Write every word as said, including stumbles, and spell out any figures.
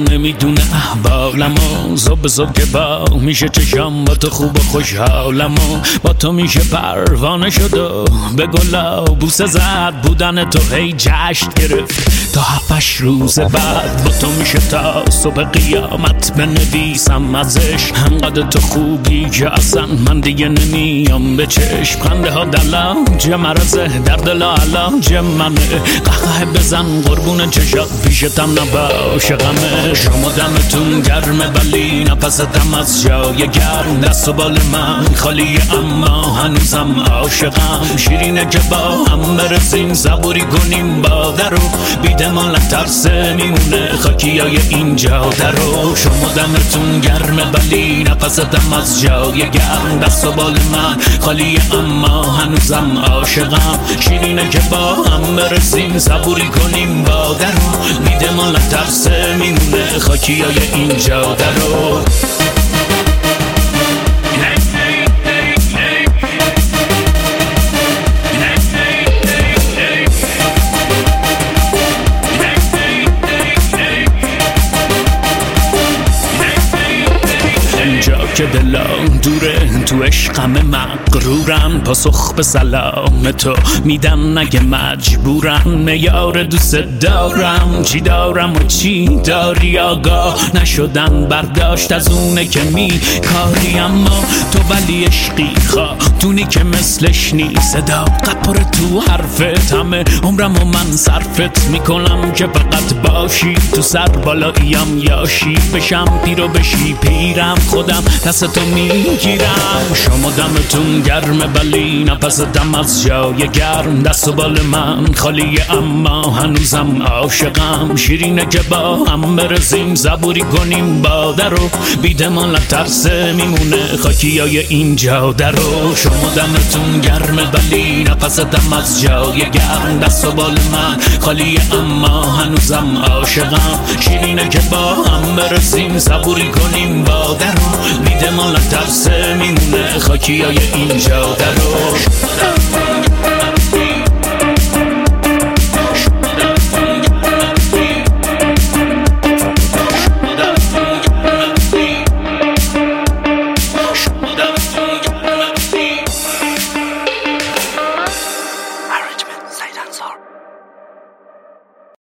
نمیدونه احوالم و صبح صبح که با میشه چشم با تو خوب و خوشحالم و با تو میشه پروانه شد و به گلا بوسه زد بودن تو هی جشن گرفت تا هفتش روز بعد با تو میشه تا صبح قیامت بنویسم ازش انقدر تو خوبی که اصلا من دیگه نمیام به چشم خنده ها دلم چه مرزه در دل علاج منه قهقه بزن قربون چشات پیشتم نباشه غمه شما دمتون گرمه ولی نفستم از جای گرم دست و بال من خالیه اما هنوزم عاشقم شیرینه که با هم برسیم صبوری کنیم با درو بیده مال ترسه میمونه خاکیای این جاده رو شما دمتون گرمه ولی نفستم از جای گرم دست و بال من خالیه اما هنوزم عاشقم شیرینه که با هم برسیم صبوری کنیم با درو بیده مال ترسه میمونه خاکیای این جاده رو که دلم دوره تو عشقم مغرورم پاسخ به سلام تو میدم نگه مجبورم یار دوست دارم چی دارم و چی داری آگاه نشدن برداشت از اونه که می کاری اما تو ولی عشقی خاتونی که مثلش نیست صداقت پر تو حرفت همه عمرم و من صرفت میکنم که فقط باشی تو سر بالاییم یاشی بشم پیر و بشی پیرم خودم دست تو میگیرم شما دمتون گرمه ولی نفستم از جای گرم دست و بال من خالیه اما هنوزم عاشقم شیرینه که با هم برسیم صبوری کنیم با درو بیده مال ترسه میمونه خاکیای این جاده رو شما دمتون گرمه ولی نفستم از جای گرم دست و بال من خالیه اما هنوزم عاشقم شیرینه که با هم برسیم صبوری کنیم با درو بیده مال ترسه میمونه خاکیای این جاده رو